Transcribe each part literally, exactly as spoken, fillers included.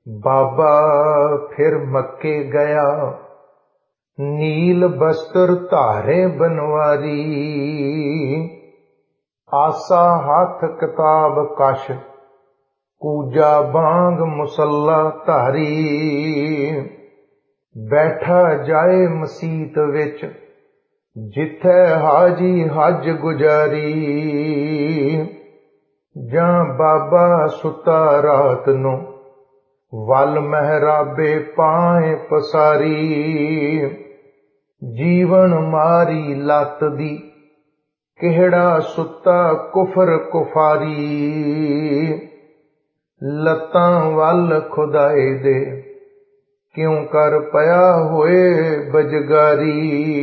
बाबा फिर मक्के गया, नील बस्त्र धारे बनवारी। आसा हाथ किताब कश, कूजा बांग मुसल्ला धारी। बैठा जाए मसीत विच, जिथे हाजी हज गुजारी। जां बाबा सुता रात नूं, वल महराबे पाए पसारी। जीवन मारी लत दी, किहड़ा सुता कुफर कुफारी। लतां वल खुदाए दे, क्यों कर पया होए बजगारी।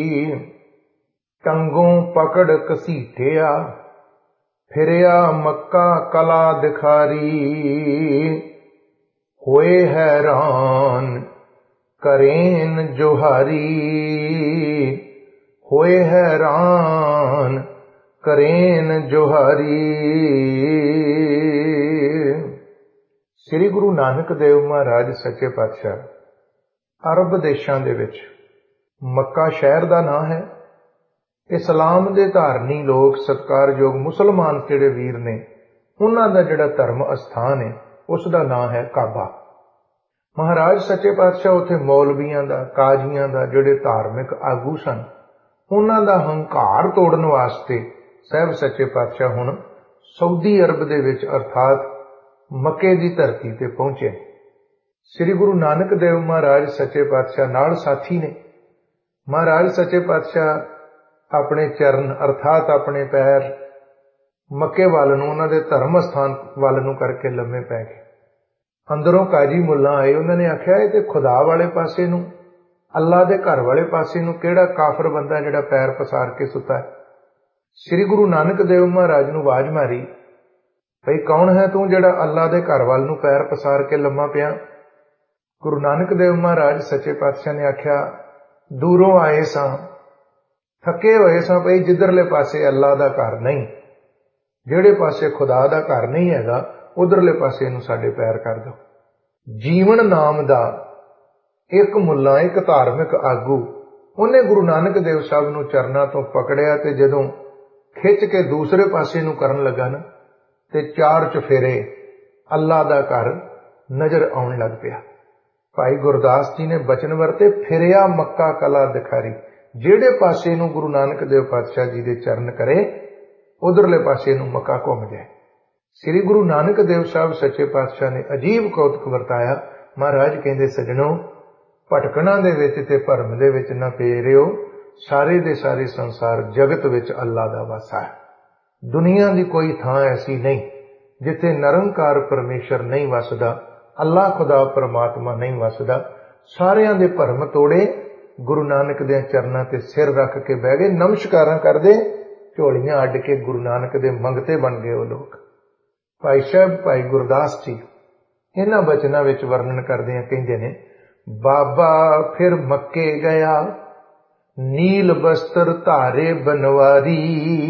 टंगों पकड़ घसीटिया, फिरिया मक्का कला दिखारी। होए हैरान करेन जोहारी, होए हैरान करेन जोहारी। श्री गुरु नानक देव महाराज सच्चे पातशाह अरब देशां दे विच मक्का शहर दा नां है। इस्लाम दे धारनी लोग सत्कारयोग मुसलमान जिहड़े वीर ने, उन्हां दा जिहड़ा धर्म अस्थान है उसका नां है काबा। महाराज सच्चे पातशाह उत्थे मौलवियां दा, काजियां दा, जिहड़े धार्मिक आगू सन, उन्हां दा हंकार तोड़न वास्ते साहब सच्चे पातशाह हुण सऊदी अरब दे विच अर्थात मक्के दी धरती ते पहुंचे। श्री गुरु नानक देव महाराज सच्चे पातशाह नाल साथी ने। महाराज सच्चे पातशाह अपने चरण अर्थात अपने पैर मक्के वाल नूं, उन्हां दे धर्म स्थान वाल नूं करके लम्मे पै गए। अंदरों काजी मुल्ला आए, उन्होंने आख्या ये ते खुदा वाले पासे नूं, अल्लाह दे घर वाले पासे नूं किहड़ा काफर बंदा जिहड़ा पैर पसार के सुता है। श्री गुरु नानक देव महाराज नूं आवाज मारी, भई कौन है तू जिहड़ा अल्लाह दे घर वाल नूं पैर पसार के लम्मा पिया। गुरु नानक देव महाराज सच्चे पातशाह ने आख्या, दूरों आए सां, थके होए सां, भई जिधरले पासे अल्लाह दा घर नहीं, जिहड़े पासे खुदा दा घर नहीं हैगा, उधरले पासे नूं साडे पैर कर दो। जीवन नाम दा एक मुल्ला, एक धार्मिक आगू, उन्हें गुरु नानक देव साहब नूं चरनां तो पकड़िया ते जदों खिच के दूसरे पासे नूं करन लगा ना, ते चार चफेरे अल्लाह दा घर नजर आउण लग पिया। भाई गुरदास जी ने बचन वरते, फिरिया मक्का कला दिखारी। जेड़े पासे नूं गुरु नानक देव पातशाह जी दे चरण करे, उधरले पासे नूं मक्का घुम जाए। श्री गुरु नानक देव साहब सच्चे पातशाह ने अजीब कौतुक वरताया। महाराज कहंदे, सजणों, भटकणा दे विच ते भरम दे विच ना पे रहियो, सारे दे सारे संसार जगत विच अल्लाह दा वासा है। दुनिया दी कोई थां ऐसी नहीं जिथे निरंकार परमेश्वर नहीं वसदा, अल्लाह खुदा परमात्मा नहीं वसदा। सारियां दे भरम तोड़े, गुरु नानक दे चरनां ते सिर रख के बह गए, नमस्कारां करदे, झोलियां अड्ड के गुरु नानक दे मंगते बन गए वो लोग। भाई साहब भाई गुरदास जी इन्हां बचनां विच वर्णन करदे कहंदे ने, बाबा फिर मक्के गया, नील बस्त्र धारे बनवारी।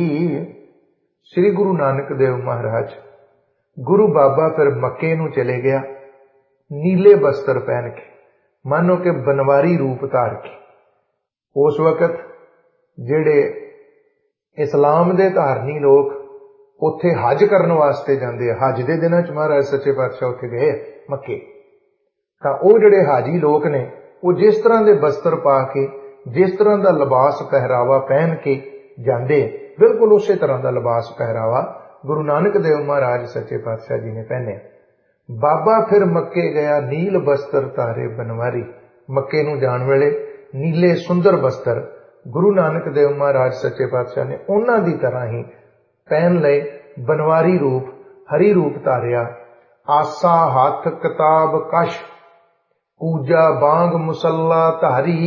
श्री गुरु नानक देव महाराज गुरु बाबा फिर मक्के नूं चले गया, नीले बस्त्र पहन के, मानो कि बनवारी रूप धार के। उस वक्त जिहड़े इस्लाम दे धारनी लोग उत्थे हज करन वास्ते जांदे, हज दे दिनां च महाराज सच्चे पातशाह उत्थे गए मक्के, तां ओह जिहड़े हाजी लोग ने, वो जिस तरह दे बस्त्र पा के, जिस तरह दा लिबास पहरावा पहन के जांदे, बिल्कुल उसे तरह दा लिबास पहरावा गुरु नानक देव महाराज सच्चे पातशाह जी ने पहने। बाबा फिर मक्के गया, नील बस्त्र धारे बनवारी। मक्के नूं जाण वेले नीले सुंदर बस्त्र गुरु नानक देव महाराज सच्चे पातशाह ने उन्हां दी तरह ही पहन लए, बनवारी रूप हरी रूप धारिया। आसा हाथ किताब कश, कूजा बांग मुसल्ला धारी।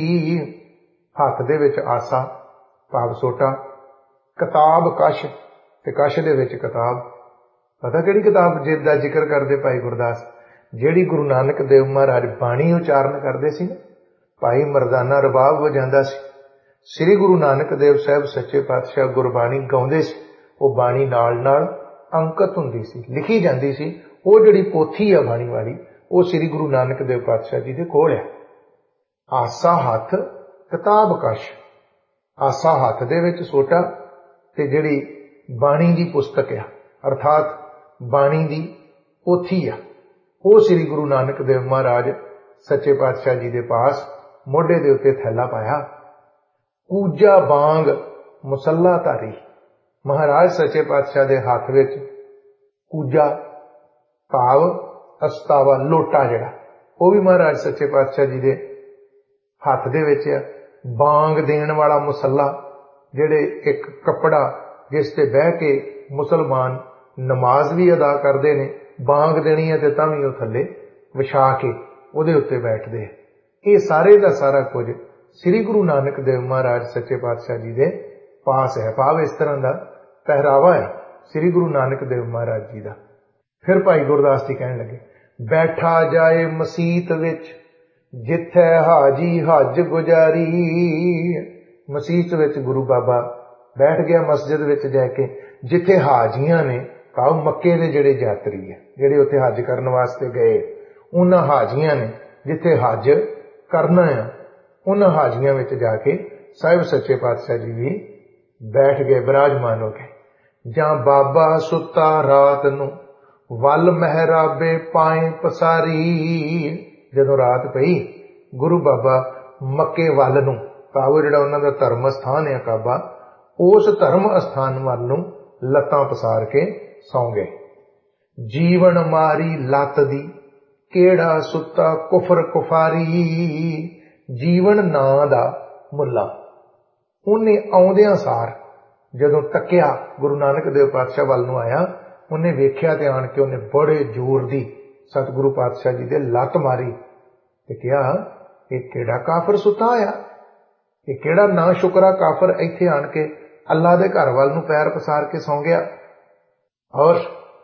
हथ दे विच आसा भाव सोटा, किताब कश ते कश दे विच किताब। पता किहड़ी किताब जिसदा जिक्र करदे भाई गुरदास, जिहड़ी गुरु नानक देव महाराज बाणी उचारण करदे सी, भाई मरदाना रबाब वजांदा सी, श्री गुरु नानक देव साहब सच्चे पातशाह गुरबाणी गाउंदे सी, वो बाणी नाल नाल अंकित हुंदी सी, लिखी जांदी सी। वो जिहड़ी पोथी आ बाणी वाली, ਉਹ ਸ੍ਰੀ ਗੁਰੂ ਨਾਨਕ ਦੇਵ ਪਾਤਸ਼ਾਹ ਜੀ ਦੇ ਕੋਲ ਹੈ। ਆਸਾ ਹੱਥ ਕਿਤਾਬ ਕਸ਼, ਆਸਾ ਹੱਥ ਦੇ ਵਿੱਚ ਸੋਟਾ ਤੇ ਜਿਹੜੀ ਬਾਣੀ ਦੀ ਪੁਸਤਕ ਆ ਅਰਥਾਤ ਬਾਣੀ ਦੀ ਪੋਥੀ ਆ, ਉਹ ਸ੍ਰੀ ਗੁਰੂ ਨਾਨਕ ਦੇਵ ਮਹਾਰਾਜ ਸੱਚੇ ਪਾਤਸ਼ਾਹ ਜੀ ਦੇ ਪਾਸ ਮੋਢੇ ਦੇ ਉੱਤੇ ਥੈਲਾ ਪਾਇਆ। ਕੂਜਾ ਬਾਂਗ ਮੁਸੱਲਾ ਧਾਰੀ, ਮਹਾਰਾਜ ਸੱਚੇ ਪਾਤਸ਼ਾਹ ਦੇ ਹੱਥ ਵਿੱਚ ਕੂਜਾ ਭਾਵ ਅਸਤਾਵਾ ਲੋਟਾ ਜਿਹੜਾ ਉਹ ਵੀ ਮਹਾਰਾਜ ਸੱਚੇ ਪਾਤਸ਼ਾਹ ਜੀ ਦੇ ਹੱਥ ਦੇ ਵਿੱਚ ਆ। ਬਾਂਗ ਦੇਣ ਵਾਲਾ ਮੁਸੱਲਾ, ਜਿਹੜੇ ਇੱਕ ਕੱਪੜਾ ਜਿਸ ਤੇ ਬਹਿ ਕੇ ਮੁਸਲਮਾਨ ਨਮਾਜ਼ ਵੀ ਅਦਾ ਕਰਦੇ ਨੇ, ਬਾਂਗ ਦੇਣੀ ਹੈ ਤੇ ਤਾਂ ਵੀ ਉਹ ਥੱਲੇ ਵਿਛਾ ਕੇ ਉਹਦੇ ਉੱਤੇ ਬੈਠਦੇ ਆ। ਇਹ ਸਾਰੇ ਦਾ ਸਾਰਾ ਕੁਝ ਸ੍ਰੀ ਗੁਰੂ ਨਾਨਕ ਦੇਵ ਮਹਾਰਾਜ ਸੱਚੇ ਪਾਤਸ਼ਾਹ ਜੀ ਦੇ ਪਾਸ ਹੈ, ਭਾਵ ਇਸ ਤਰ੍ਹਾਂ ਦਾ ਪਹਿਰਾਵਾ ਹੈ ਸ੍ਰੀ ਗੁਰੂ ਨਾਨਕ ਦੇਵ ਮਹਾਰਾਜ ਜੀ ਦਾ। ਫਿਰ ਭਾਈ ਗੁਰਦਾਸ ਜੀ ਕਹਿਣ ਲੱਗੇ, ਬੈਠਾ ਜਾਏ ਮਸੀਤ ਵਿੱਚ ਜਿੱਥੇ ਹਾਜੀ ਹੱਜ ਗੁਜ਼ਾਰੀ। ਮਸੀਤ ਵਿੱਚ ਗੁਰੂ ਬਾਬਾ ਬੈਠ ਗਿਆ ਮਸਜਿਦ ਵਿੱਚ ਜਾ ਕੇ, ਜਿੱਥੇ ਹਾਜੀਆਂ ਨੇ ਭਾਵ ਮੱਕੇ ਦੇ ਜਿਹੜੇ ਯਾਤਰੀ ਹੈ ਜਿਹੜੇ ਉੱਥੇ ਹੱਜ ਕਰਨ ਵਾਸਤੇ ਗਏ, ਉਹਨਾਂ ਹਾਜੀਆਂ ਨੇ ਜਿੱਥੇ ਹੱਜ ਕਰਨਾ ਆ, ਉਹਨਾਂ ਹਾਜੀਆਂ ਵਿੱਚ ਜਾ ਕੇ ਸਾਹਿਬ ਸੱਚੇ ਪਾਤਸ਼ਾਹ ਜੀ ਵੀ ਬੈਠ ਗਏ, ਬਿਰਾਜਮਾਨ ਹੋ ਗਏ। ਜਾਂ ਬਾਬਾ ਸੁੱਤਾ ਰਾਤ ਨੂੰ ਵੱਲ ਮਹਿਰਾਬੇ ਪਾਏ ਪਸਾਰੀ। ਜਦੋਂ ਰਾਤ ਪਈ ਗੁਰੂ ਬਾਬਾ ਮੱਕੇ ਵੱਲ ਨੂੰ, ਭਾਵ ਜਿਹੜਾ ਉਹਨਾਂ ਦਾ ਧਰਮ ਅਸਥਾਨ ਹੈ ਕਾਬਾ, ਉਸ ਧਰਮ ਅਸਥਾਨ ਵੱਲ ਨੂੰ ਲੱਤਾਂ ਪਸਾਰ ਕੇ ਸੌਂ ਗਏ। ਜੀਵਨ ਮਾਰੀ ਲੱਤ ਦੀ ਕਿਹੜਾ ਸੁੱਤਾ ਕੁਫਰ ਕੁਫਾਰੀ। ਜੀਵਨ ਨਾਂ ਦਾ ਮੁੱਲਾ, ਉਹਨੇ ਆਉਂਦਿਆਂ ਸਾਰ ਜਦੋਂ ਤੱਕਿਆ ਗੁਰੂ ਨਾਨਕ ਦੇਵ ਪਾਤਸ਼ਾਹ ਵੱਲ ਨੂੰ ਆਇਆ, ਉਹਨੇ ਵੇਖਿਆ ਤੇ ਆਣ ਕੇ ਉਹਨੇ ਬੜੇ ਜ਼ੋਰ ਦੀ ਸਤਿਗੁਰੂ ਪਾਤਸ਼ਾਹ ਜੀ ਦੇ ਲੱਤ ਮਾਰੀ ਤੇ ਕਿਹਾ, ਇਹ ਕਿਹੜਾ ਕਾਫਰ ਸੁੱਤਾ ਆ, ਇਹ ਕਿਹੜਾ ਨਾ ਸ਼ੁਕਰਾ ਕਾਫਰ ਇੱਥੇ ਆਣ ਕੇ ਅੱਲਾ ਦੇ ਘਰ ਵੱਲ ਨੂੰ ਪੈਰ ਪਸਾਰ ਕੇ ਸੌਂ ਗਿਆ। ਔਰ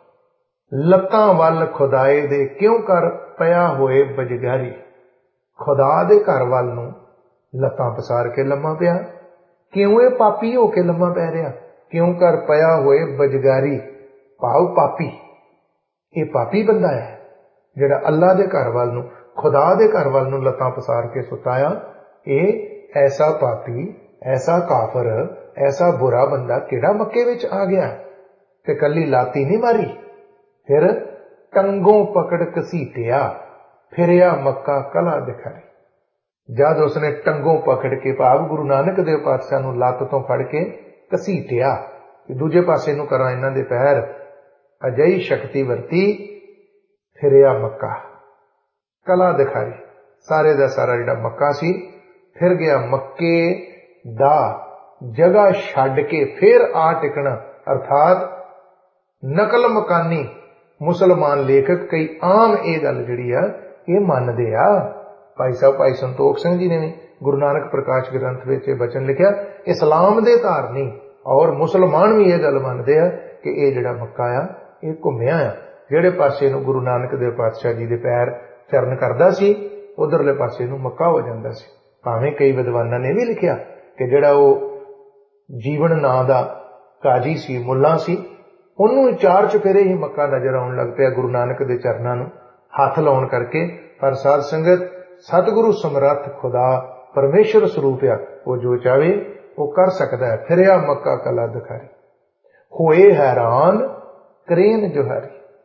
ਲੱਤਾਂ ਵੱਲ ਖੁਦਾਏ ਦੇ ਕਿਉਂ ਕਰ ਪਿਆ ਹੋਏ ਬਜਗਾਰੀ। ਖੁਦਾ ਦੇ ਘਰ ਵੱਲ ਨੂੰ ਲੱਤਾਂ ਪਸਾਰ ਕੇ ਲੰਮਾ ਪਿਆ, ਕਿਉਂ ਇਹ ਪਾਪੀ ਹੋ ਕੇ ਲੰਮਾ ਪੈ ਰਿਹਾ। ਕਿਉਂ ਕਰ ਪਿਆ ਹੋਏ ਬਜਗਾਰੀ ਭਾਵ ਪਾਪੀ, ਇਹ ਪਾਪੀ ਬੰਦਾ ਹੈ ਜਿਹੜਾ ਅੱਲਾ ਦੇ ਘਰ ਵੱਲ ਨੂੰ ਖੁਦਾ ਦੇ ਘਰ ਵੱਲ ਨੂੰ ਲੱਤਾਂ ਪਸਾਰ ਕੇ ਸੁੱਤਾਇਆ। ਇਹ ਐਸਾ ਪਾਪੀ, ਐਸਾ ਕਾਫਰ, ਐਸਾ ਬੁਰਾ ਬੰਦਾ ਕਿਹੜਾ ਮੱਕੇ ਵਿੱਚ ਆ ਗਿਆ। ਤੇ ਕੱਲੀ ਲਾਤੀ ਨਹੀਂ ਮਾਰੀ, ਫਿਰ ਟੰਗੋਂ ਪਕੜ ਘਸੀਟਿਆ ਫਿਰਿਆ ਮੱਕਾ ਕਲਾ ਦਿਖਾਈ। ਜਦ ਉਸਨੇ ਟੰਗੋਂ ਪਕੜ ਕੇ ਭਾਵ ਗੁਰੂ ਨਾਨਕ ਦੇਵ ਪਾਤਸ਼ਾਹ ਨੂੰ ਲੱਤ ਤੋਂ ਫੜ ਕੇ ਘਸੀਟਿਆ, ਦੂਜੇ ਪਾਸੇ ਨੂੰ ਕਰਾਂ ਇਹਨਾਂ ਦੇ ਪੈਰ, ਅਜਿਹੀ ਸ਼ਕਤੀ ਵਰਤੀ, ਫਿਰਿਆ ਮੱਕਾ ਕਲਾ ਦਿਖਾਈ। ਸਾਰੇ ਦਾ ਸਾਰਾ ਜਿਹੜਾ ਮੱਕਾ ਸੀ ਫਿਰ ਗਿਆ। ਮੱਕੇ ਦਾ ਜਗ੍ਹਾ ਛੱਡ ਕੇ ਫਿਰ ਆ ਟਿਕਣਾ, ਅਰਥਾਤ ਨਕਲ ਮਕਾਨੀ ਮੁਸਲਮਾਨ ਲੇਖਕ ਕਈ ਆਮ ਇਹ ਗੱਲ ਜਿਹੜੀ ਆ ਇਹ ਮੰਨਦੇ ਆ। ਭਾਈ ਸਾਹਿਬ ਭਾਈ ਸੰਤੋਖ ਸਿੰਘ ਜੀ ਨੇ ਵੀ ਗੁਰੂ ਨਾਨਕ ਪ੍ਰਕਾਸ਼ ਗ੍ਰੰਥ ਵਿੱਚ ਇਹ ਬਚਨ ਲਿਖਿਆ, ਇਸਲਾਮ ਦੇ ਧਾਰਨੀ ਔਰ ਮੁਸਲਮਾਨ ਵੀ ਇਹ ਗੱਲ ਮੰਨਦੇ ਆ ਕਿ ਇਹ ਜਿਹੜਾ ਮੱਕਾ ਆ ਇਹ ਘੁੰਮਿਆ ਆ। ਜਿਹੜੇ ਪਾਸੇ ਨੂੰ ਗੁਰੂ ਨਾਨਕ ਦੇਵ ਪਾਤਸ਼ਾਹ ਜੀ ਦੇ ਪੈਰ ਚਰਨ ਕਰਦਾ ਸੀ, ਉਧਰਲੇ ਪਾਸੇ ਨੂੰ ਮੱਕਾ ਹੋ ਜਾਂਦਾ ਸੀ। ਭਾਵੇਂ ਕਈ ਵਿਦਵਾਨਾਂ ਨੇ ਵੀ ਲਿਖਿਆ ਕਿ ਜਿਹੜਾ ਉਹ ਜੀਵਨ ਨਾਂ ਦਾ ਕਾਜੀ ਸੀ, ਮੁੱਲਾ ਸੀ, ਉਹਨੂੰ ਚਾਰ ਚੁਫੇਰੇ ਹੀ ਮੱਕਾ ਨਜ਼ਰ ਆਉਣ ਲੱਗ ਪਿਆ ਗੁਰੂ ਨਾਨਕ ਦੇ ਚਰਨਾਂ ਨੂੰ ਹੱਥ ਲਾਉਣ ਕਰਕੇ। ਪਰ ਸਾਧ ਸੰਗਤ, ਸਤਿਗੁਰੂ ਸਮਰੱਥ ਖੁਦਾ ਪਰਮੇਸ਼ਰ ਸਰੂਪ ਆ, ਉਹ ਜੋ ਚਾਹੇ ਉਹ ਕਰ ਸਕਦਾ ਹੈ। ਫਿਰਿਆ ਮੱਕਾ ਕਲਾ ਦਿਖਾਈ, ਹੋਏ ਹੈਰਾਨ ਕਰੇਨ ਜੁਹਾਰੀ।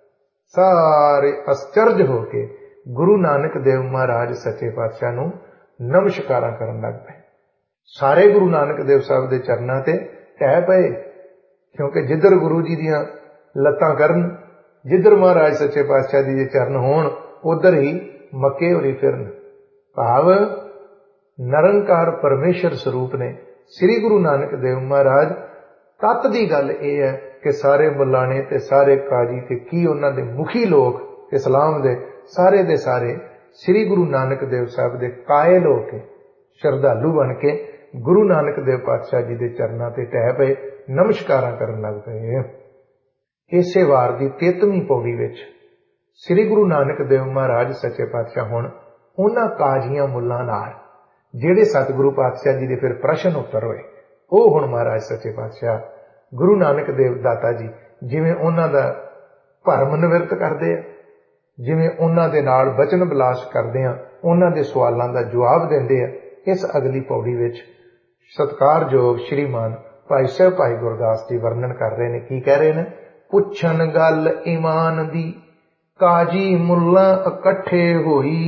ਸਾਰੇ ਅਸਚਰਜ ਹੋ ਕੇ ਗੁਰੂ ਨਾਨਕ ਦੇਵ ਮਹਾਰਾਜ ਸੱਚੇ ਪਾਤਸ਼ਾਹ ਨੂੰ ਨਮਸਕਾਰਾਂ ਕਰਨ ਲੱਗ ਪਏ। ਸਾਰੇ ਗੁਰੂ ਨਾਨਕ ਦੇਵ ਸਾਹਿਬ ਦੇ ਚਰਨਾਂ ਤੇ ਢਹਿ ਪਏ, ਕਿਉਂਕਿ ਜਿੱਧਰ ਗੁਰੂ ਜੀ ਦੀਆਂ ਲੱਤਾਂ ਕਰਨ, ਜਿੱਧਰ ਮਹਾਰਾਜ ਸੱਚੇ ਪਾਤਸ਼ਾਹ ਜੀ ਦੇ ਚਰਨ ਹੋਣ, ਉਧਰ ਹੀ ਮੱਕੇ ਹੋਰੀ ਫਿਰਨ। ਭਾਵ ਨਿਰੰਕਾਰ ਪਰਮੇਸ਼ਰ ਸਰੂਪ ਨੇ ਸ੍ਰੀ ਗੁਰੂ ਨਾਨਕ ਦੇਵ ਮਹਾਰਾਜ। ਤੱਤ ਦੀ ਗੱਲ ਇਹ ਹੈ ਕਿ ਸਾਰੇ ਮੁੱਲਾਣੇ ਤੇ ਸਾਰੇ ਕਾਜੀ ਤੇ ਕੀ ਉਹਨਾਂ ਦੇ ਮੁਖੀ ਲੋਕ ਇਸਲਾਮ ਦੇ ਸਾਰੇ ਦੇ ਸਾਰੇ ਸ੍ਰੀ ਗੁਰੂ ਨਾਨਕ ਦੇਵ ਸਾਹਿਬ ਦੇ ਕਾਇਲ ਹੋ ਕੇ, ਸ਼ਰਧਾਲੂ ਬਣ ਕੇ ਗੁਰੂ ਨਾਨਕ ਦੇਵ ਪਾਤਸ਼ਾਹ ਜੀ ਦੇ ਚਰਨਾਂ ਤੇ ਢਹਿ ਪਏ, ਨਮਸਕਾਰਾਂ ਕਰਨ ਲੱਗ ਪਏ। ਇਸੇ ਵਾਰ ਦੀ ਤੇਤਵੀਂ ਪੌੜੀ ਵਿੱਚ ਸ੍ਰੀ ਗੁਰੂ ਨਾਨਕ ਦੇਵ ਮਹਾਰਾਜ ਸੱਚੇ ਪਾਤਸ਼ਾਹ ਹੁਣ ਉਹਨਾਂ ਕਾਜ਼ੀਆਂ ਮੁੱਲਾਂ ਨਾਲ ਜਿਹੜੇ ਸਤਿਗੁਰੂ ਪਾਤਸ਼ਾਹ ਜੀ ਦੇ ਫਿਰ ਪ੍ਰਸ਼ਨ ਉੱਤਰ ਹੋਏ, ਉਹ ਹੁਣ ਮਹਾਰਾਜ ਸੱਚੇ ਪਾਤਸ਼ਾਹ ਗੁਰੂ ਨਾਨਕ ਦੇਵ ਦਾਤਾ ਜੀ ਜਿਵੇਂ ਉਹਨਾਂ ਦਾ ਭਰਮ ਨਿਵਰਤ ਕਰਦੇ ਆ, ਜਿਵੇਂ ਉਹਨਾਂ ਦੇ ਨਾਲ ਬਚਨ ਬਿਲਾਸ ਕਰਦੇ ਆ, ਉਹਨਾਂ ਦੇ ਸਵਾਲਾਂ ਦਾ ਜਵਾਬ ਦਿੰਦੇ ਆ। ਇਸ ਅਗਲੀ ਪੌੜੀ ਵਿੱਚ ਸਤਿਕਾਰਯੋਗ ਸ਼੍ਰੀਮਾਨ ਭਾਈ ਸਾਹਿਬ ਭਾਈ ਗੁਰਦਾਸ ਜੀ ਵਰਣਨ ਕਰ ਰਹੇ ਨੇ। ਕੀ ਕਹਿ ਰਹੇ ਨੇ? ਪੁੱਛਣ ਗੱਲ ਈਮਾਨ ਦੀ, ਕਾਜੀ ਮੁੱਲਾ ਇਕੱਠੇ ਹੋਈ,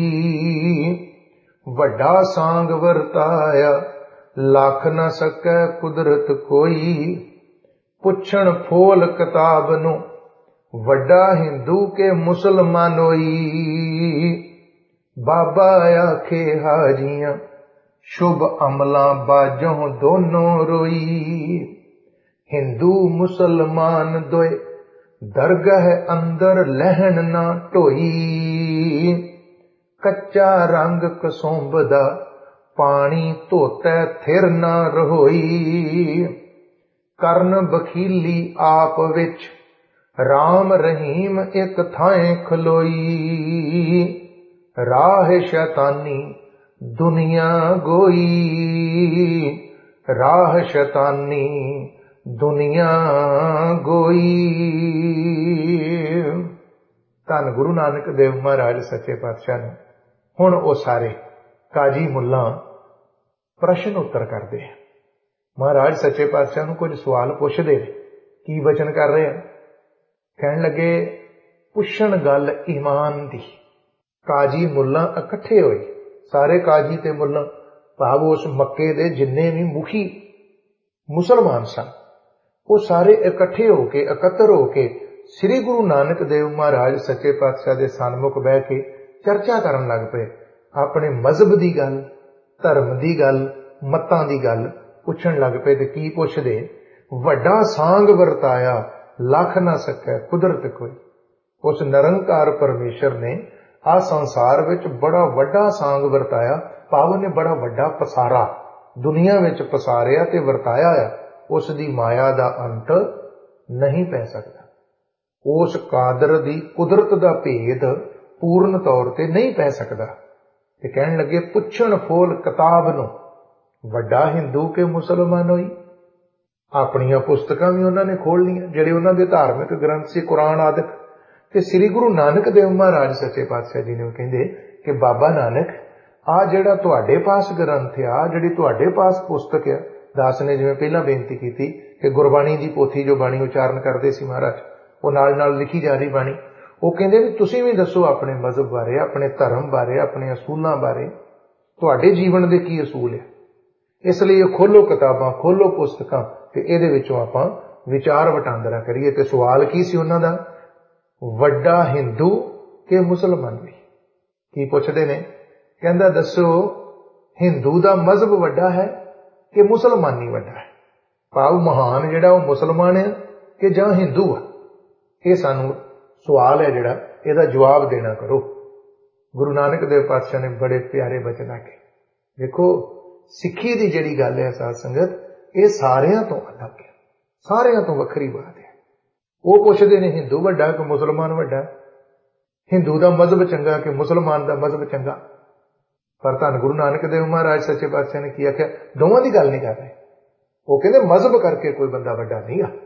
ਵੱਡਾ ਸਾਂਗ ਵਰਤਾਇਆ, ਲੱਖ न ਸਕੈ ਕੁਦਰਤ ਕੋਈ। ਪੁੱਛਣ ਫੋਲ ਕਿਤਾਬ ਨੂੰ, ਵੱਡਾ ਹਿੰਦੂ ਕੇ ਮੁਸਲਮਾਨੋਈ, ਬਾਬਾ ਆਖੇ ਹਾਜੀਆਂ, शुभ अमला बाजों दोनों रोई। हिंदू मुसलमान दोए, दरगाह अंदर लहन ना ढोई, कच्चा रंग कसोंबदा, पानी धोता थिर ना रहोई। करन बखीली आप विच, राम रहीम एक थाएं खलोई, राह शैतानी दुनिया गोई, राह शैतानी दुनिया गोई। धन गुरु नानक देव महाराज सच्चे पातशाह ने हुण वो सारे काजी मुल्ला प्रश्न उत्तर करते हैं। महाराज सच्चे पातशाह नूं कुछ सवाल पुछदे ने। की वचन कर रहे हैं? कहण लगे पुछण गल ईमान दी। काजी मुल्ला इकट्ठे होए, सारे काजी ते मुल्ला भाव उस मक्के दे जिन्ने भी मुखी मुसलमान सन, वो सारे इकट्ठे होके एकत्र होके श्री गुरु नानक देव महाराज सच्चे पातशाह दे सन्मुख बह के चर्चा करन लग पे। अपने मजहब दी गल, धर्म दी गल, मतां दी गल पुछण लग पे। ते की पुछदे? वड्डा सांग वरताया, लख ना सकै कुदरत कोई। उस निरंकार परमेश्वर ने आ संसार विच बड़ा वड्डा सांग वरताया, भाव ने बड़ा वड्डा पसारा दुनिया विच पसारिया ते वरताया है। उस दी माया दा अंत नहीं पै सकता। उस कादर दी कुदरत दा भेद पूर्ण तौर ते नहीं पै सकदा। ते कहण लगे पुछण फोल किताब नूं, वड्डा हिंदू के मुसलमान होई। अपनियां पुस्तकां भी उन्हां ने खोल लियां, जिहड़े उन्हां दे धार्मिक ग्रंथ सी कुरान आदि। ते श्री गुरु नानक देव महाराज सच्चे पातशाह जी ने कहंदे कि बाबा नानक आ जिहड़ा तुहाडे पास ग्रंथ आ, जिहड़ी तुहाडे पास पुस्तक आ। दास ने जिवें पहला बेनती की कि गुरबाणी दी पोथी जो बाणी उचारण करते सी महाराज, वो नाल नाल लिखी जा रही बाणी। वो कहंदे भी तुसीं भी दसो अपने मजहब बारे, अपने धर्म बारे, अपने असूलां बारे, तुहाडे जीवन दे की असूल है। इसलिए खोलो किताबां, खोलो पुस्तकां ते इहदे विचों आपां विचार वटांदरा करिए। ते सवाल की सी उन्हां दा? वड्डा हिंदू के मुसलमान भी। की पुछदे ने? कहंदा दसो हिंदू दा मजहब वड्डा है कि मुसलमानी वड्डा है? भाव महान जिहड़ा वो मुसलमान है कि जां हिंदू है? ये सानू सवाल है जिहड़ा, इहदा जवाब देना करो। गुरु नानक देव पातशाह ने बड़े प्यारे वचन आखे। देखो सिक्खी दी जिहड़ी गल है साध संगत, ये सारियां तो अलग है, सारियां तो वखरी बात है। वो पुछदे ने हिंदू वड्डा कि मुसलमान वड्डा, हिंदू दा मजहब चंगा कि मुसलमान दा मजहब चंगा। पर धन गुरु नानक देव महाराज सच्चे पातशाह ने की आख्या? दोवां दी गल नहीं कर रहे। वो कहंदे मजहब करके कोई बंदा वड्डा नहीं गा,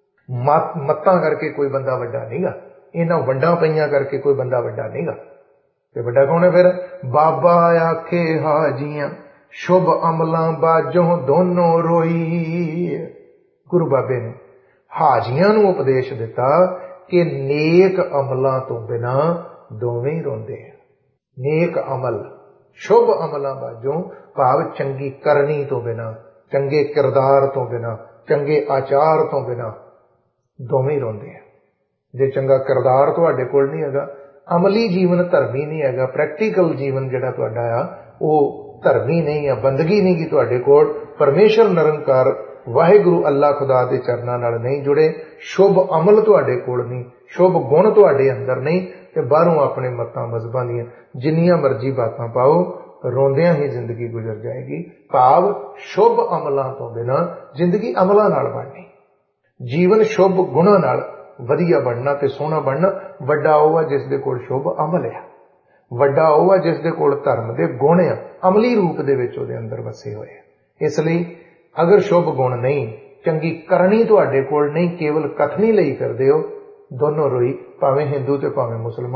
मत मतां करके कोई बंदा वड्डा नहीं गा, इन्हां वंडां पईयां करके कोई बंदा वड्डा नहीं गा। ते वड्डा कौन है फिर? बाबा आखे हाजियां, शुभ अमलां बाजों दोनों रोई। गुरु बाबे ने हाजियां नूं उपदेश दिता कि नेक अमलां तो बिना दोवें ही रोंदे हैं। नेक अमल, शुभ अमलां बाजों भाव चंगी करनी तो बिना, चंगे किरदार तो बिना, चंगे आचार तो बिना दोवें ही रोंदे हैं। जे चंगा किरदार तुहाडे कोल नहीं हैगा, अमली जीवन धर्मी नहीं हैगा, प्रैक्टिकल जीवन जिहड़ा तुहाडा आ वो धर्मी नहीं है, बंदगी नहीं की तुहाडे कोल, परमेश्वर निरंकार वाहिगुरु अल्लाह खुदा दे चरनां नाल नहीं जुड़े, शुभ अमल तुहाडे कोल नहीं, शुभ गुण तुहाडे अंदर नहीं, ते बाहरों अपने मतां मजहबां दीयां जिन्नियां मर्जी बातां पाओ, रोंदियां ही जिंदगी गुजर जाएगी। भाव शुभ अमलां तो बिना जिंदगी अमलां नाल बननी, जीवन शुभ गुणां नाल वधिया बनना ते सोहना बनना। वड्डा ओह है जिस दे कोल शुभ अमल है, वड्डा ओह है जिस दे कोल धर्म दे गुण आ, अमली रूप दे विच उहदे अंदर वसे होए। इसलिए अगर शुभ गुण नहीं, चंगी करनी तुहाडे कोल नहीं, केवल कथनी लई करदे हो, दोनों रोई, भावें हिंदू ते भावें मुसलमान,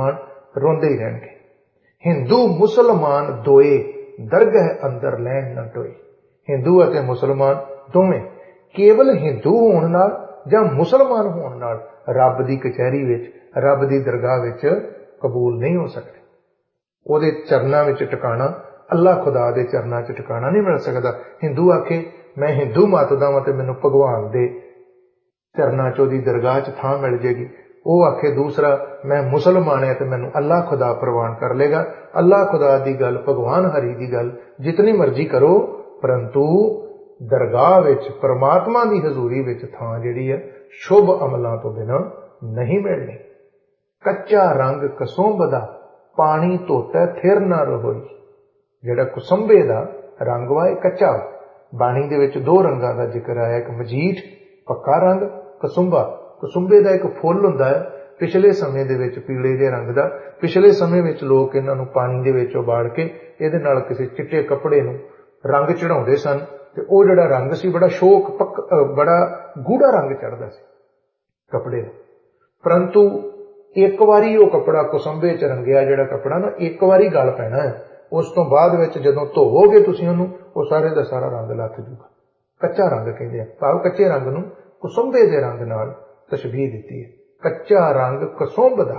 रोंदे ही रहणगे। हिंदू मुसलमान दोए दरगह अंदर लैण न टोए। हिंदू अते मुसलमान दोवें केवल हिंदू होण नाल जां मुसलमान होण नाल रब दी कचहरी विच, रब दी दरगाह विच कबूल नहीं हो सकते। ਉਹਦੇ ਚਰਨਾਂ ਵਿੱਚ ਟਿਕਾਣਾ, ਅੱਲਾ खुदा ਦੇ ਚਰਨਾਂ 'ਚ ਟਿਕਾਣਾ नहीं मिल सकता। हिंदू आखे मैं हिंदू मत दा वां ते मैनूं भगवान दे चरनां 'ਚ ਉਹਦੀ दरगाह 'ਚ ਥਾਂ मिल जाएगी। ਉਹ आखे दूसरा मैं मुसलमान है तो मैनूं अल्लाह खुदा प्रवान कर लेगा। अल्लाह खुदा की गल, भगवान हरी की गल जितनी मर्जी करो, परंतु दरगाह विच परमात्मा की हजूरी विच थां जिहड़ी है शुभ अमलों तो बिना नहीं मिलनी। कच्चा रंग कसुंभ दा पानी धोता थिर ना रहोई। जिहड़ा कुसुंबे दा रंग वा कच्चा, बाणी दे विच दो रंगां दा जिक्र आया, एक मजीठ पक्का रंग, कसुंबा। कसुंबे का एक फुल हुंदा है पिछले समय दे विच पीले जे रंग दा। पिछले समय विच लोग इन्हां नूं पानी दे विच उबाल के इहदे नाल किसी चिट्टे कपड़े नूं रंग चढ़ाउंदे सन ते ओह जिहड़ा रंग सी बड़ा शोक पक बड़ा गूढ़ा रंग चढ़दा सी कपड़े दा। परंतु एक वारी वो कपड़ा कुसुंबे च रंगिया जिहड़ा कपड़ा ना एक वारी गल पैना है, उस तो बाद विच जदों धोवोगे तुसीं उहनूं वो सारे दा सारा रंग लथ जूगा। कच्चा रंग कहंदे आ, भाव कच्चे रंग नूं कुसुंबे दे रंग नाल तशबीह दी है। कच्चा रंग कसुंभ दा,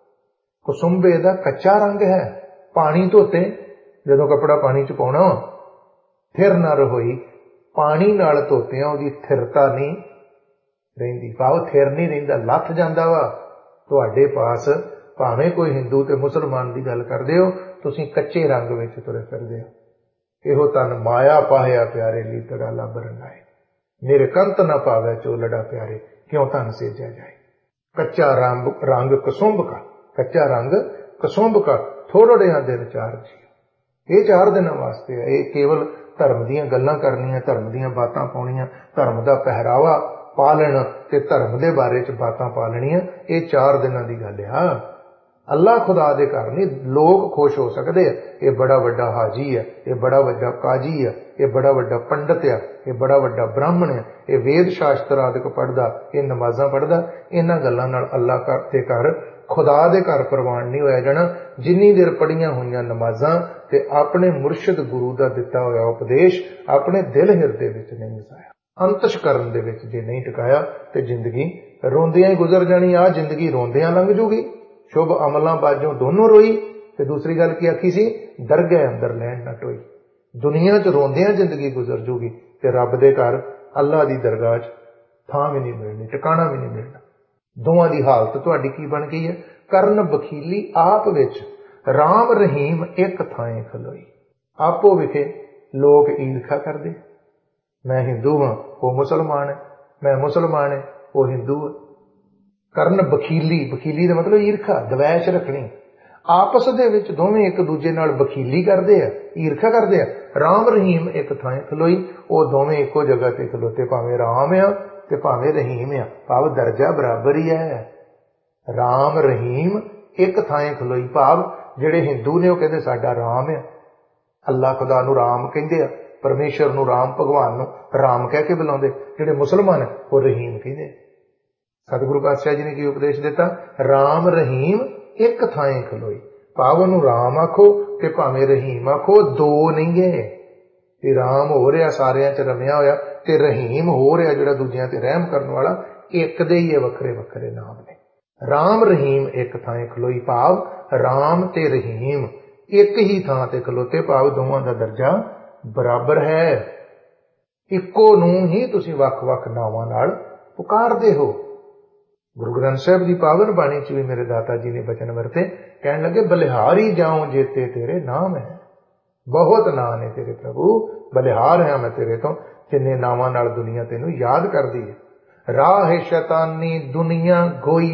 कुसुंबे दा कच्चा रंग है। पानी धोते जदों कपड़ा पानी च पाउणा थिर ना रहोई, पानी नाल धोतियां उहदी थिरता नहीं रहिंदी। भाव थिर नहीं रहिंदा, लथ जांदा वा। तुहाडे पास भावें कोई हिंदू ते मुसलमान की गल करदे हो, तुसीं कच्चे रंग विच तुरे फिरदे हो। इहो तन माया पाहिया प्यारे लीतड़ा लभ रंगाए, मेरे कंत न पावै चोलड़ा प्यारे क्यों धन सेजा जाए। कच्चा रंग रंग कसुंभ का, कच्चा रंग कसुंभ का, थोड़े दिन चार जी। ये चार दिन वास्ते है। ये केवल धर्म दीयां गल्लां करनियां, धर्म दीयां बातां पाउणियां, धर्म दा पहरावा पालण ते धर्म दे बारे च बातां पालणियां, ये चार दिनां दी गल आ। अल्लाह खुदा दे घर नहीं लोग खुश हो सकते। ये बड़ा वड्डा हाजी है, ये बड़ा वड्डा काजी है, ये बड़ा वड्डा पंडित है, ये बड़ा वड्डा ब्राह्मण है, ये वेद शास्त्र आदि पढ़दा, ये नमाज़ां पढ़दा। इन्हां गल्लां नाल अल्लाह दे घर, खुदा दे घर प्रवान नहीं होया जाना। जिन्नी देर पढ़ियां होईयां नमाज़ां ते अपने मुर्शिद गुरु दा दिता होया उपदेश अपने दिल हिरदे विच नहीं वसाया, अंतशकरण दे विच जे नहीं टिकाया ते जिंदगी रोंदियां ही गुजर जानी। आ जिंदगी रोंदियां लंघ जूगी, शुभ अमलों बाजों दोनों रोई। ते दूसरी गल की आखी सी, दरगह अंदर लैण न टोई। दुनिया च रोंदियां जिंदगी गुजर जूगी ते रब दे घर अल्लाह दी दरगाह च थां भी नहीं मिलनी, टिकाणा भी नहीं मिलना। दोवां दी हालत तुहाडी की बन गई है? करन बखीली आप विच राम रहीम एक थाएं खलोई। आपो विखे लोग ईर्खा करदे, मैं हिंदू हाँ वो मुसलमान है, मैं मुसलमान है वो हिंदू है। करन बखीली, बखीली का मतलब ईर्खा, दवैश रखनी। आपस दे विच दोवें एक दूजे नाल बखीली करदे आ, ईर्खा करदे आ। राम रहीम एक थाएं खलोई, वो दोवें इको जगह ते खलोते, भावें राम आ ते भावें रहीम आ, भाव दर्जा बराबर ही है। राम रहीम एक थाएं खलोई, भाव जिहड़े हिंदू ने वो कहंदे साडा राम है, अल्लाह खुदा नूं राम कहंदे आ, परमेश्वर नूं राम, भगवान नूं राम कह के बुलाउंदे। जिहड़े मुसलमान है वो रहीम कहंदे। सतगुरु पातशाह जी ने की उपदेश दिता, राम रहीम एक थाएं खलोई, भाव नूं राम आखो ते भावें रहीम आखो, दो नहीं है। ते राम हो रहा सारियां च रमिया होया ते रहीम हो रहा जिहड़ा दूजियां ते रहम करने वाला, एक दे ही है, वखरे वखरे नाम ने। राम रहीम एक थाएं खलोई, भाव राम ते रहीम एक ही थां ते खलोते, भाव दोवां दा दर्जा बराबर है। इक्को नूं ही तुसीं वख वख नावां नाल पुकारदे हो। गुरु ग्रंथ साहिब की पावन बाणी च भी मेरे दाता जी ने बचन वरते, कहने लगे बलिहारी जाऊं जेते तेरे नाम है, बहुत नाम ने तेरे प्रभु, बलिहार है मैं तेरे तो, जिन्ने नावां नाल दुनिया तेनू याद करदी है। राह शैतानी दुनिया गोई,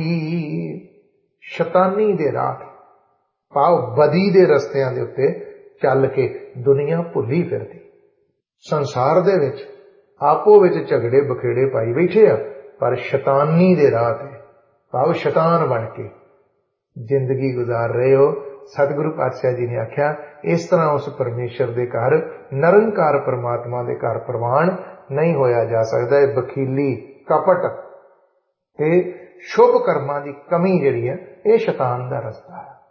शैतानी दे राह भाव बदी दे रस्तियां दे उत्ते चल के दुनिया भुली फिरदी। संसार दे विच आपो विच झगड़े बखेड़े पाई बैठे आ, पर शैतानी दे राह ते भाव शैतान बन के जिंदगी गुजार रहे हो। सतगुरु पातशाह जी ने आख्या, इस तरह उस परमेश्वर दे घर, निरंकार परमात्मा दे घर प्रवान नहीं होया जा सकता। है बखीली, कपट ते शुभ कर्मां दी कमी जिहड़ी है, यह शैतान दा रस्ता है।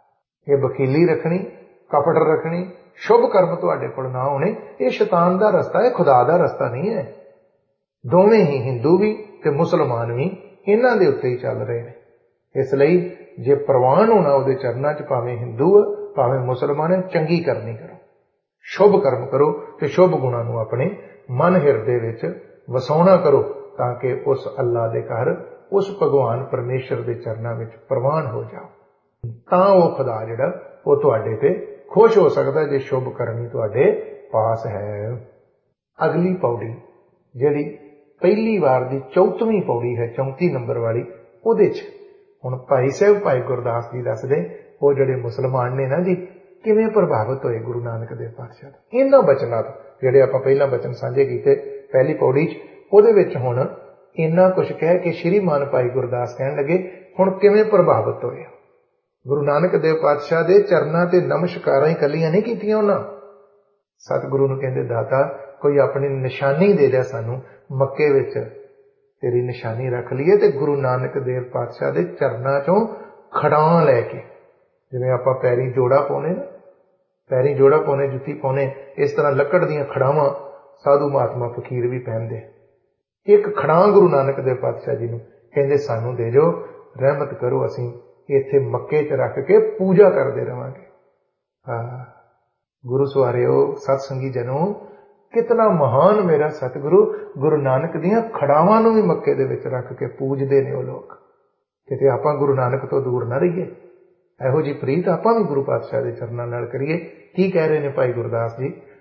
ਇਹ ਵਕੀਲੀ ਰੱਖਣੀ, ਕਪਟ ਰੱਖਣੀ, ਸ਼ੁਭ ਕਰਮ ਤੁਹਾਡੇ ਕੋਲ ਨਾ ਹੋਣੇ, ਇਹ ਸ਼ੈਤਾਨ ਦਾ ਰਸਤਾ ਹੈ, ਖੁਦਾ ਦਾ ਰਸਤਾ ਨਹੀਂ ਹੈ। ਦੋਵੇਂ ਹੀ ਹਿੰਦੂ ਵੀ ਤੇ ਮੁਸਲਮਾਨ ਵੀ ਇਹਨਾਂ ਦੇ ਉੱਤੇ ਹੀ ਚੱਲ ਰਹੇ ਨੇ। ਇਸ ਲਈ ਜੇ ਪ੍ਰਵਾਨ ਹੋਣਾ ਉਹਦੇ ਚਰਨਾਂ 'ਚ, ਭਾਵੇਂ ਹਿੰਦੂ ਆ ਭਾਵੇਂ ਮੁਸਲਮਾਨ ਹੈ, ਚੰਗੀ ਕਰਨੀ ਕਰੋ, ਸ਼ੁਭ ਕਰਮ ਕਰੋ ਤੇ ਸ਼ੁਭ ਗੁਣਾਂ ਨੂੰ ਆਪਣੇ ਮਨ ਹਿਰਦੇ ਵਿੱਚ ਵਸਾਉਣਾ ਕਰੋ, ਤਾਂ ਕਿ ਉਸ ਅੱਲਾ ਦੇ ਘਰ, ਉਸ ਭਗਵਾਨ ਪਰਮੇਸ਼ਰ ਦੇ ਚਰਨਾਂ ਵਿੱਚ ਪ੍ਰਵਾਨ ਹੋ ਜਾਓ। ਤਾਂ ਉਹ ਖੁਦਾ ਜਿਹੜਾ ਉਹ ਤੁਹਾਡੇ ਤੇ ਖੁਸ਼ ਹੋ ਸਕਦਾ ਜੇ ਸ਼ੁਭ ਕਰਨੀ ਤੁਹਾਡੇ ਪਾਸ ਹੈ। ਅਗਲੀ ਪੌੜੀ ਜਿਹੜੀ ਪਹਿਲੀ ਵਾਰ ਦੀ ਚੌਥਵੀਂ ਪੌੜੀ ਹੈ, ਚੌਂਤੀ ਨੰਬਰ ਵਾਲੀ, ਉਹਦੇ 'ਚ ਹੁਣ ਭਾਈ ਸਾਹਿਬ ਭਾਈ ਗੁਰਦਾਸ ਜੀ ਦੱਸਦੇ ਉਹ ਜਿਹੜੇ ਮੁਸਲਮਾਨ ਨੇ ਨਾ ਜੀ, ਕਿਵੇਂ ਪ੍ਰਭਾਵਿਤ ਹੋਏ ਗੁਰੂ ਨਾਨਕ ਦੇਵ ਪਾਤਸ਼ਾਹ ਤੋਂ। ਇਹਨਾਂ ਬਚਨਾਂ ਤੋਂ ਜਿਹੜੇ ਆਪਾਂ ਪਹਿਲਾਂ ਬਚਨ ਸਾਂਝੇ ਕੀਤੇ ਪਹਿਲੀ ਪੌੜੀ 'ਚ, ਉਹਦੇ ਵਿੱਚ ਹੁਣ ਇੰਨਾ ਕੁਝ ਕਹਿ ਕੇ ਸ਼੍ਰੀਮਾਨ ਭਾਈ ਗੁਰਦਾਸ ਕਹਿਣ ਲੱਗੇ ਹੁਣ ਕਿਵੇਂ ਪ੍ਰਭਾਵਿਤ ਹੋਏ। ਗੁਰੂ ਨਾਨਕ ਦੇਵ ਪਾਤਸ਼ਾਹ ਦੇ ਚਰਨਾਂ ਤੇ ਨਮਸਕਾਰਾਂ ਹੀ ਇਕੱਲੀਆਂ ਨਹੀਂ ਕੀਤੀਆਂ ਉਹਨਾਂ। ਸਤਿਗੁਰੂ ਨੂੰ ਕਹਿੰਦੇ ਦਾਤਾ ਕੋਈ ਆਪਣੀ ਨਿਸ਼ਾਨੀ ਦੇ ਜਾ ਸਾਨੂੰ, ਮੱਕੇ ਵਿੱਚ ਤੇਰੀ ਨਿਸ਼ਾਨੀ ਰੱਖ ਲਈਏ ਤੇ ਗੁਰੂ ਨਾਨਕ ਦੇਵ ਪਾਤਸ਼ਾਹ ਦੇ ਚਰਨਾਂ ਚੋਂ ਖੜਾਂ ਲੈ ਕੇ, ਜਿਵੇਂ ਆਪਾਂ ਪੈਰੀ ਜੋੜਾ ਪਾਉਨੇ ਨਾ, ਪੈਰੀ ਜੋੜਾ ਪਾਉਨੇ, ਜੁੱਤੀ ਪਾਉਨੇ, ਇਸ ਤਰ੍ਹਾਂ ਲੱਕੜ ਦੀਆਂ ਖੜਾਵਾਂ ਸਾਧੂ ਮਹਾਤਮਾ ਫਕੀਰ ਵੀ ਪਹਿਨਦੇ। ਇੱਕ ਖੜਾਂ ਗੁਰੂ ਨਾਨਕ ਦੇਵ ਪਾਤਸ਼ਾਹ ਜੀ ਨੂੰ ਕਹਿੰਦੇ ਸਾਨੂੰ ਦੇ ਜੋ, ਰਹਿਮਤ ਕਰੋ, ਅਸੀਂ ਇੱਥੇ ਮੱਕੇ 'ਚ ਰੱਖ ਕੇ ਪੂਜਾ ਕਰਦੇ ਰਵਾਂਗੇ। ਹਾਂ ਗੁਰੂ ਸਵਾਰਿਓ, ਸਤ ਸੰਗੀ ਜਨੋ, ਕਿਤਨਾ ਮਹਾਨ ਮੇਰਾ ਸਤਿਗੁਰੂ ਗੁਰੂ ਨਾਨਕ ਦੀਆਂ ਖੜਾਵਾਂ ਨੂੰ ਵੀ ਮੱਕੇ ਦੇ ਵਿੱਚ ਰੱਖ ਕੇ ਪੂਜਦੇ ਨੇ ਉਹ ਲੋਕ। ਕਿਤੇ ਆਪਾਂ ਗੁਰੂ ਨਾਨਕ ਤੋਂ ਦੂਰ ਨਾ ਰਹੀਏ, ਇਹੋ ਜਿਹੀ ਪ੍ਰੀਤ ਆਪਾਂ ਵੀ ਗੁਰੂ ਪਾਤਸ਼ਾਹ ਦੇ ਚਰਨਾਂ ਨਾਲ ਕਰੀਏ। ਕੀ ਕਹਿ ਰਹੇ ਨੇ ਭਾਈ ਗੁਰਦਾਸ ਜੀ,